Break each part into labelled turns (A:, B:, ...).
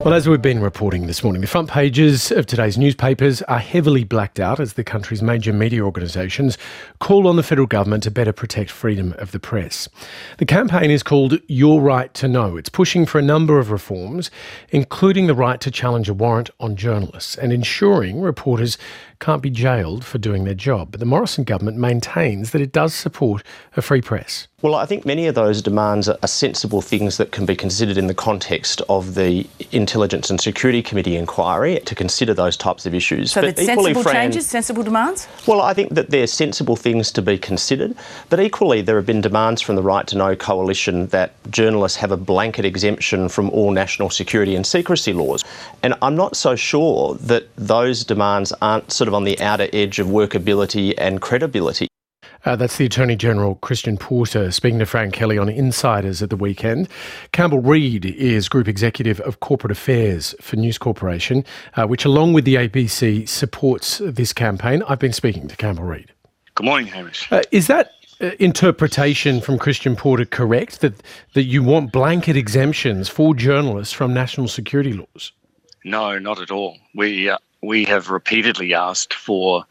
A: Well, as we've been reporting this morning, the front pages of today's newspapers are heavily blacked out as the country's major media organisations call on the federal government to better protect freedom of the press. The campaign is called Your Right to Know. It's pushing for a number of reforms, including the right to challenge a warrant on journalists and ensuring reporters can't be jailed for doing their job. But the Morrison government maintains that it does support a free press.
B: Well, I think many of those demands are sensible things that can be considered in the context of the Intelligence and Security Committee inquiry to consider those types of issues.
C: So that's sensible changes, sensible demands?
B: Well, I think that they're sensible things to be considered, but equally there have been demands from the Right to Know coalition that journalists have a blanket exemption from all national security and secrecy laws. And I'm not so sure that those demands aren't sort of on the outer edge of workability and credibility.
A: That's the Attorney-General, Christian Porter, speaking to Frank Kelly on Insiders at the weekend. Campbell Reid is Group Executive of Corporate Affairs for News Corporation, which, along with the ABC, supports this campaign. I've been speaking to Campbell Reid.
D: Good morning, Hamish.
A: Is that interpretation from Christian Porter correct, that you want blanket exemptions for journalists from national security laws?
D: No, not at all. We have repeatedly asked for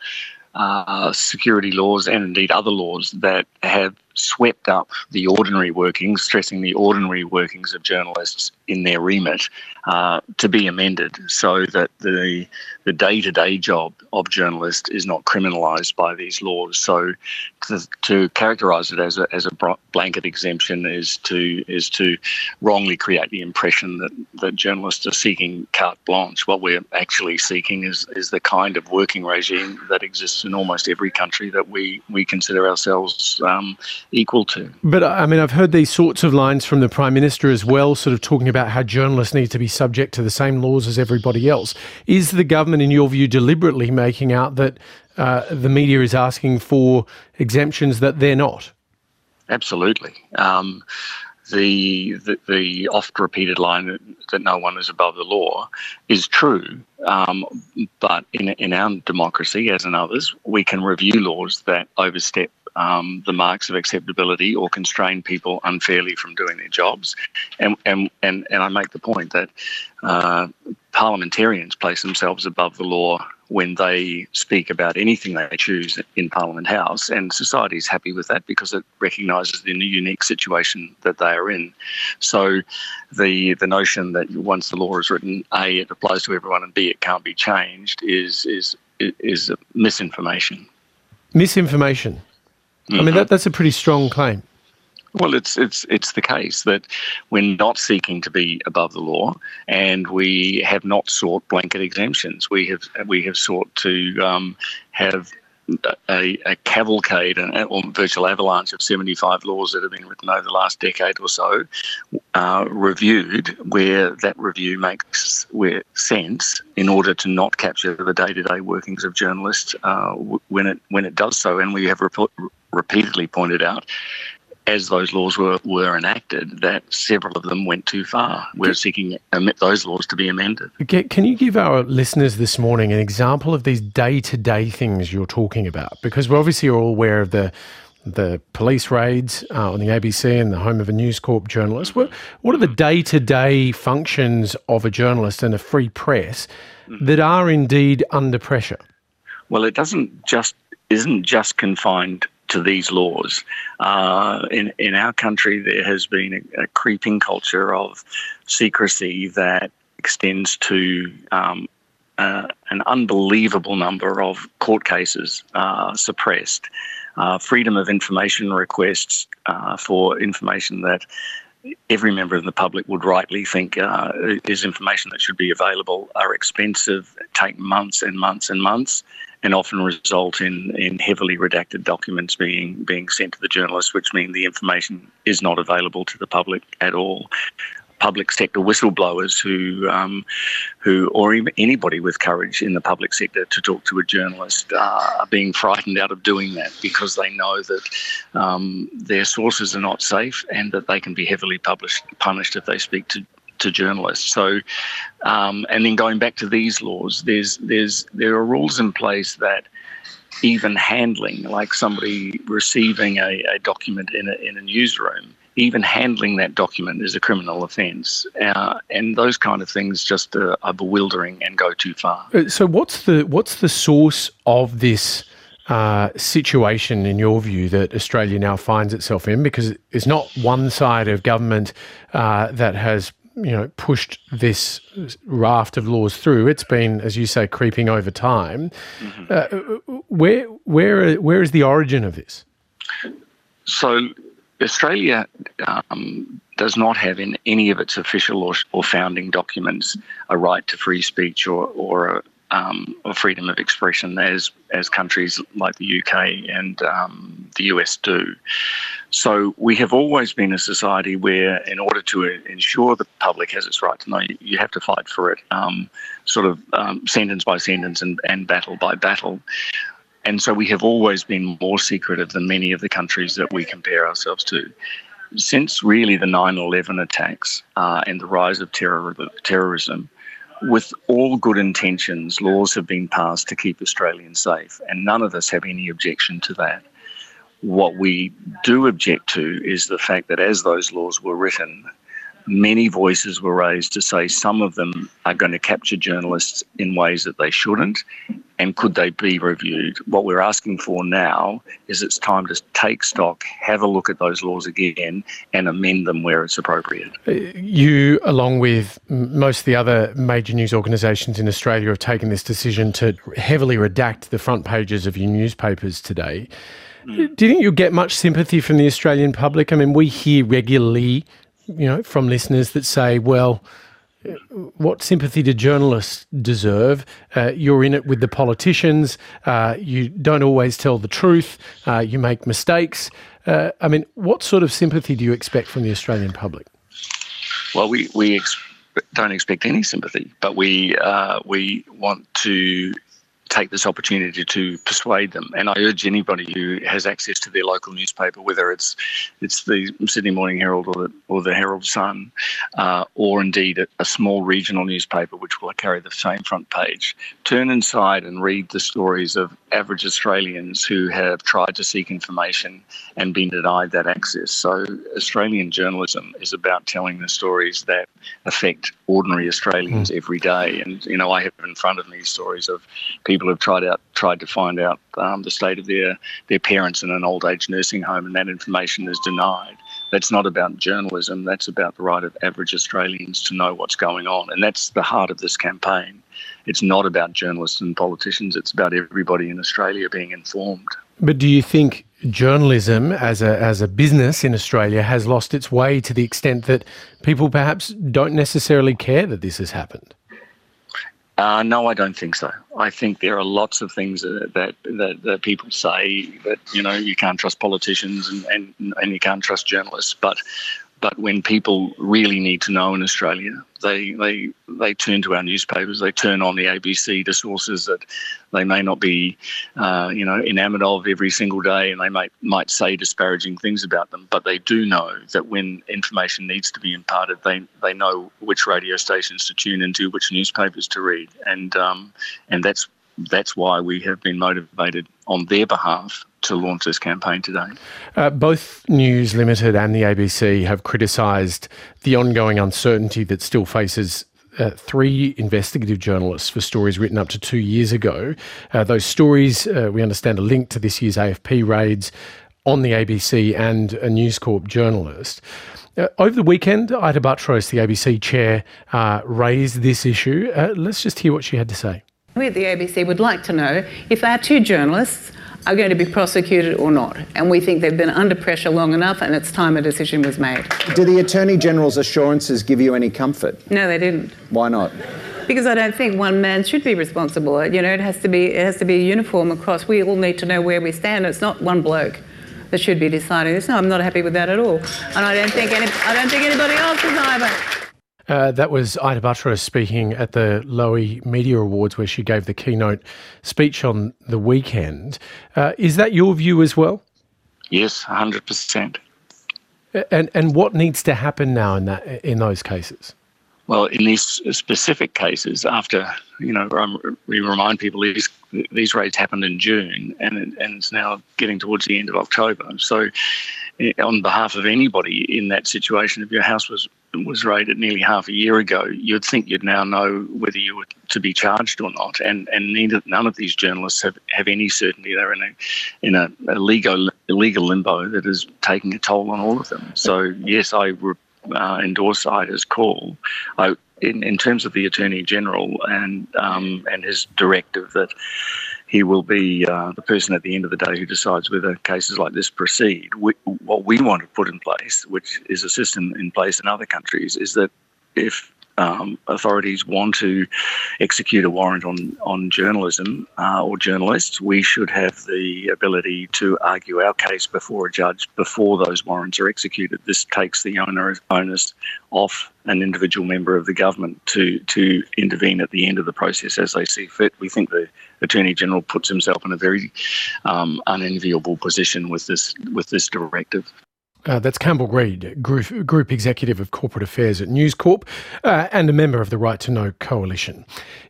D: security laws and indeed other laws that have swept up the ordinary workings, stressing the ordinary workings of journalists in their remit, to be amended so that the day-to-day job of journalists is not criminalised by these laws. So to characterise it as a blanket exemption is to wrongly create the impression that journalists are seeking carte blanche. What we're actually seeking is the kind of working regime that exists in almost every country that we consider ourselves equal to.
A: But I mean, I've heard these sorts of lines from the Prime Minister as well, sort of talking about how journalists need to be subject to the same laws as everybody else. Is the government, in your view, deliberately making out that the media is asking for exemptions that they're not?
D: Absolutely. The oft-repeated line that no one is above the law is true, but in our democracy, as in others, we can review laws that overstep the marks of acceptability or constrain people unfairly from doing their jobs. And I make the point that parliamentarians place themselves above the law when they speak about anything they choose in Parliament House, and society is happy with that because it recognises the unique situation that they are in. So the notion that once the law is written, A, it applies to everyone, and B, it can't be changed is misinformation.
A: Misinformation? I mean, that's a pretty strong claim.
D: Well, it's the case that we're not seeking to be above the law, and we have not sought blanket exemptions. We have sought to have a cavalcade or virtual avalanche of 75 laws that have been written over the last decade or so, reviewed where that review makes sense in order to not capture the day-to-day workings of journalists when it does so. And we have repeatedly pointed out, as those laws were enacted, that several of them went too far. We're seeking those laws to be amended.
A: Can you give our listeners this morning an example of these day-to-day things you're talking about? Because we're obviously all aware of the police raids on the ABC and the home of a News Corp journalist. What are the day-to-day functions of a journalist and a free press that are indeed under pressure?
D: Well, it isn't just confined to these laws. In our country, there has been a creeping culture of secrecy that extends to an unbelievable number of court cases suppressed, freedom of information requests for information that every member of the public would rightly think is information that should be available are expensive, take months and months and months, and often result in heavily redacted documents being sent to the journalists, which mean the information is not available to the public at all. Public sector whistleblowers who or even anybody with courage in the public sector to talk to a journalist are being frightened out of doing that because they know that their sources are not safe and that they can be heavily punished if they speak to journalists. So, and then going back to these laws, there are rules in place that even handling, like somebody receiving a document in a newsroom, even handling that document is a criminal offence. And those kind of things just are bewildering and go too far.
A: So what's the source of this situation, in your view, that Australia now finds itself in? Because it's not one side of government that has pushed this raft of laws through. It's been, as you say, creeping over time. Mm-hmm. Where is the origin of this?
D: So Australia does not have in any of its official or founding documents a right to free speech or freedom of expression as countries like the UK and the US do. So we have always been a society where, in order to ensure the public has its right to know, you have to fight for it, sentence by sentence and battle by battle. And so we have always been more secretive than many of the countries that we compare ourselves to. Since really the 9/11 attacks and the rise of terrorism, with all good intentions, laws have been passed to keep Australians safe, and none of us have any objection to that. What we do object to is the fact that as those laws were written, many voices were raised to say some of them are going to capture journalists in ways that they shouldn't, and could they be reviewed? What we're asking for now is it's time to take stock, have a look at those laws again, and amend them where it's appropriate.
A: You, along with most of the other major news organisations in Australia, have taken this decision to heavily redact the front pages of your newspapers today. Do you think you'll get much sympathy from the Australian public? I mean, we hear regularly, from listeners that say, well, what sympathy do journalists deserve? You're in it with the politicians. You don't always tell the truth. You make mistakes. What sort of sympathy do you expect from the Australian public?
D: Well, we don't expect any sympathy, but we want to take this opportunity to persuade them. And I urge anybody who has access to their local newspaper, whether it's the Sydney Morning Herald or the Herald Sun, or indeed a small regional newspaper which will carry the same front page, turn inside and read the stories of average Australians who have tried to seek information and been denied that access. So Australian journalism is about telling the stories that affect ordinary Australians every day. And, I have in front of me stories of people who have tried to find out the state of their parents in an old age nursing home, and that information is denied. That's not about journalism. That's about the right of average Australians to know what's going on. And that's the heart of this campaign. It's not about journalists and politicians. It's about everybody in Australia being informed.
A: But do you think journalism as a business in Australia has lost its way to the extent that people perhaps don't necessarily care that this has happened?
D: No, I don't think so. I think there are lots of things that people say that, you can't trust politicians and you can't trust journalists. But when people really need to know in Australia, they turn to our newspapers. They turn on the ABC to sources that they may not be, enamoured of every single day, and they might say disparaging things about them. But they do know that when information needs to be imparted, they know which radio stations to tune into, which newspapers to read, and that's why we have been motivated on their behalf to launch this campaign today.
A: Both News Limited and the ABC have criticised the ongoing uncertainty that still faces 3 investigative journalists for stories written up to 2 years ago. Those stories, we understand, are linked to this year's AFP raids on the ABC and a News Corp journalist. Over the weekend, Ita Buttrose, the ABC chair, raised this issue. Let's just hear what she had to say.
C: We at the ABC would like to know if our 2 journalists are going to be prosecuted or not. And we think they've been under pressure long enough, and it's time a decision was made.
E: Do the Attorney General's assurances give you any comfort?
C: No, they didn't.
E: Why not?
C: Because I don't think one man should be responsible. It has to be uniform across. We all need to know where we stand. It's not one bloke that should be deciding this. No, I'm not happy with that at all. And I don't think anybody else is either.
A: That was Ita Buttrose speaking at the Lowy Media Awards, where she gave the keynote speech on the weekend. Is that your view as well?
D: Yes, 100%.
A: And what needs to happen now in those cases?
D: Well, in these specific cases, after, we remind people these raids happened in June, and it's now getting towards the end of October. So on behalf of anybody in that situation. If your house was raided nearly half a year ago, you'd think you'd now know whether you were to be charged or not. And none of these journalists have any certainty. They're in a illegal limbo that is taking a toll on all of them. So yes, I endorse Ida's call. In terms of the Attorney General and his directive that he will be the person at the end of the day who decides whether cases like this proceed. What we want to put in place, which is a system in place in other countries, is that if authorities want to execute a warrant on journalism or journalists, we should have the ability to argue our case before a judge before those warrants are executed. This takes the onus off an individual member of the government to intervene at the end of the process as they see fit. We think the Attorney General puts himself in a very unenviable position with this directive.
A: That's Campbell Reid, Group Executive of Corporate Affairs at News Corp and a member of the Right to Know Coalition.